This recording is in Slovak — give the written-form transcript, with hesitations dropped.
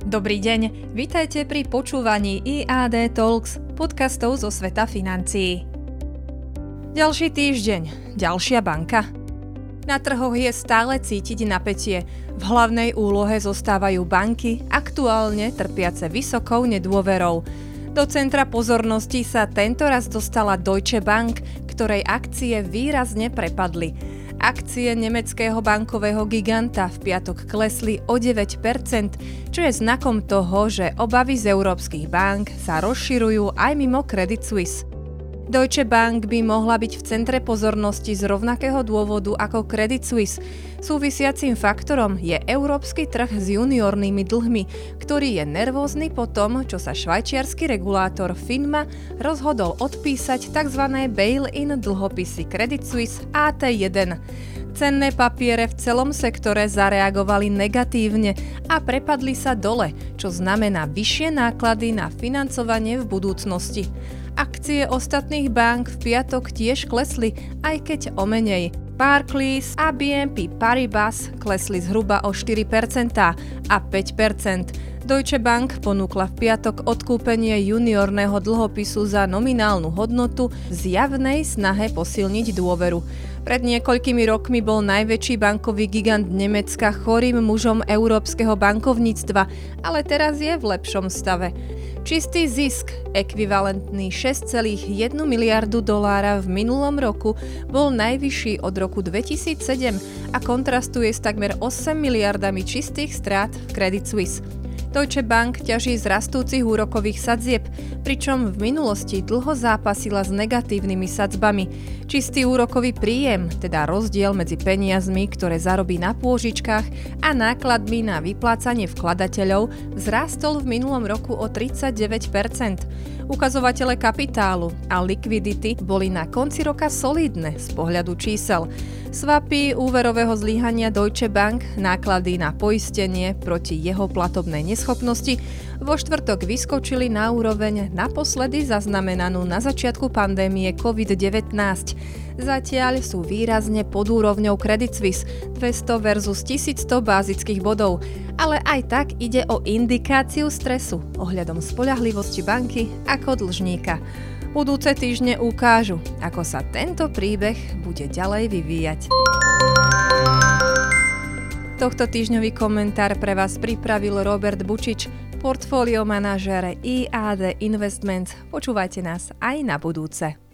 Dobrý deň, vítajte pri počúvaní IAD Talks, podcastov zo sveta financií. Ďalší týždeň, ďalšia banka. Na trhoch je stále cítiť napätie. V hlavnej úlohe zostávajú banky, aktuálne trpiace vysokou nedôverou. Do centra pozornosti sa tentoraz dostala Deutsche Bank, ktorej akcie výrazne prepadli. Akcie nemeckého bankového giganta v piatok klesli o 9%, čo je znakom toho, že obavy z európskych bank sa rozširujú aj mimo Credit Suisse. Deutsche Bank by mohla byť v centre pozornosti z rovnakého dôvodu ako Credit Suisse. Súvisiacím faktorom je európsky trh s juniornými dlhmi, ktorý je nervózny po tom, čo sa švajčiarsky regulátor FINMA rozhodol odpísať tzv. Bail-in dlhopisy Credit Suisse AT1. Cenné papiere v celom sektore zareagovali negatívne a prepadli sa dole, čo znamená vyššie náklady na financovanie v budúcnosti. Akcie ostatných bank v piatok tiež klesli, aj keď o menej. Barclays a BNP Paribas klesli zhruba o 4% a 5%. Deutsche Bank ponúkla v piatok odkúpenie juniorného dlhopisu za nominálnu hodnotu v zjavnej snahe posilniť dôveru. Pred niekoľkými rokmi bol najväčší bankový gigant Nemecka chorým mužom európskeho bankovníctva, ale teraz je v lepšom stave. Čistý zisk, ekvivalentný 6,1 miliardu dolára v minulom roku, bol najvyšší od roku 2007 a kontrastuje s takmer 8 miliardami čistých strát v Credit Suisse. Deutsche Bank ťaží z rastúcich úrokových sadzieb, pričom v minulosti dlho zápasila s negatívnymi sadzbami. Čistý úrokový príjem, teda rozdiel medzi peniazmi, ktoré zarobí na pôžičkách a nákladmi na vyplácanie vkladateľov, vzrástol v minulom roku o 39%. Ukazovatele kapitálu a likvidity boli na konci roka solídne z pohľadu čísel. Swapy úverového zlyhania Deutsche Bank, náklady na poistenie proti jeho platobnej neschopnosti, vo štvrtok vyskočili na úroveň naposledy zaznamenanú na začiatku pandémie COVID-19. Zatiaľ sú výrazne pod úrovňou Credit Suisse 200 versus 1100 bázických bodov, ale aj tak ide o indikáciu stresu ohľadom spoľahlivosti banky ako dlžníka. Budúce týždne ukážu, ako sa tento príbeh bude ďalej vyvíjať. Tohto týždňový komentár pre vás pripravil Robert Bučič, portfólio manažér IAD Investments. Počúvajte nás aj na budúce.